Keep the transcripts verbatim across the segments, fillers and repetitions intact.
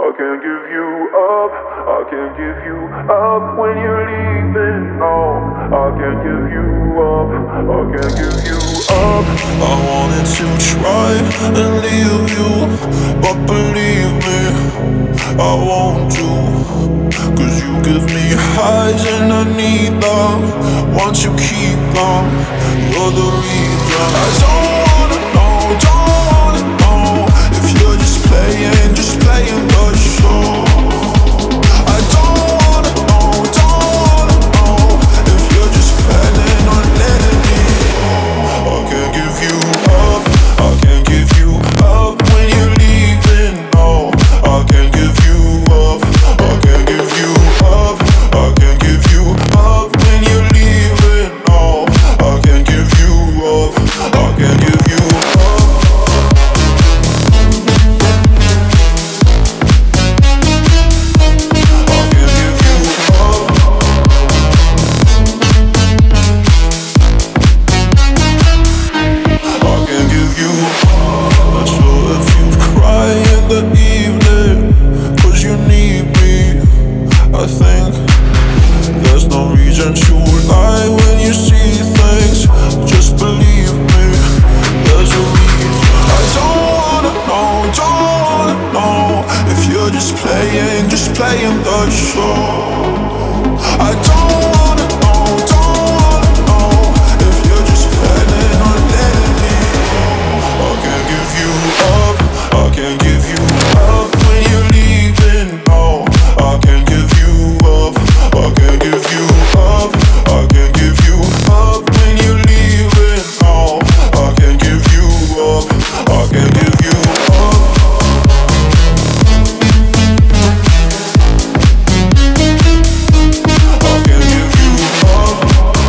I can't give you up, I can't give you up when you're leaving. No, I can't give you up, I can't give you up. I wanted to try and leave you, but believe me, I won't do. Cause you give me highs and I need them. Once you keep them, you're the reason. I don't wanna know, don't wanna know if you're just playing, just playing the show. I don't wanna know, don't wanna know if you're just planning on letting me go. I can't give you up, I can't give you up when you're leaving. No, I can't give you up, I can't give you up, I can't give you up when you're leaving. No, I can't give you up, I can't give you up. To lie when you see things, just believe me, there's a reason. I don't wanna know, don't wanna know if you're just playing, just playing the show. I don't wanna know, don't wanna know if you're just planning on letting me go. I can't give you up, I can't give you up when you're leaving. No, I can't give you up, I can't give you up, I can't give you up when you're leaving. No, I can't give you up, I can't give you up. I can't give you up.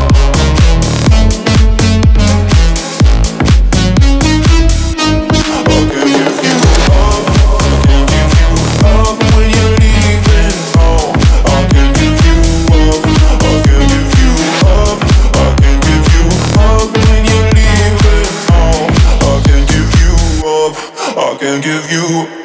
I can't give you up, I can't give you up when you're leaving. No, I can't give you up, I can't give you up, I can't give you up when you're leaving. No, I can't give you up, I can't give you